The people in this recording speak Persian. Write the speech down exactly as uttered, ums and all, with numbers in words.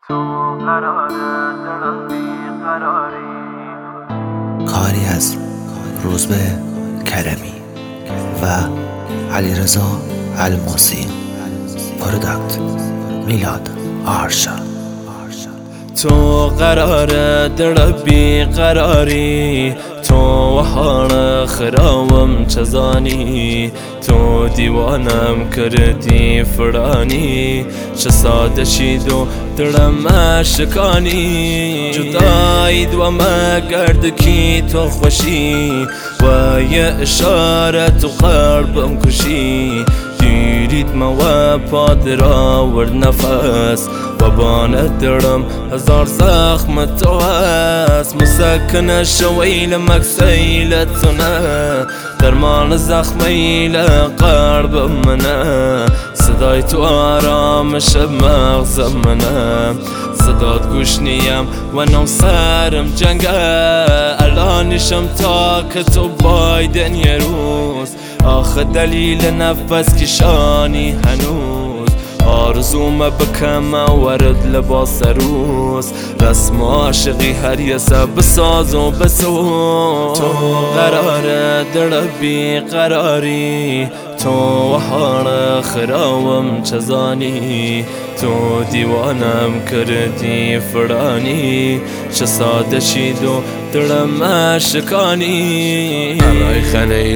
تو قراره دلم بیقراری. کاری از روزبه کرمی و علیرضا الماسی. پروداکت میلاد آرشا. تو قراره دل بیقراری، تو حال خراوم چزانی، تو دیوانم کردی فرانی، چه ساده شید و دلم شکانی. جدایی دو ما کرد کی تو خوشی و یه اشاره تو قلبم کشی. دیرید ما و پادرا ور نفس و بانت درم هزار زخم تو هست. مسکن شویل مکسیلت نه درمان زخمیل قلب منه. صدای تو آرامش مغزم منه، صدات گوش نیم و نو سرم جنگه. الانشم تا که تو بایدن یه روز، آخه دلیل نفس کشانی هنوز. آرزوم بکم ورد لباس روز، رسم عاشقی هر یه سب بساز و بسوز. تو قراره دل بیقراری، تو حال خراوم چزانی، تو دیوانم کردی فرانی، چه ساده شید و دلم شکانی. برای خنه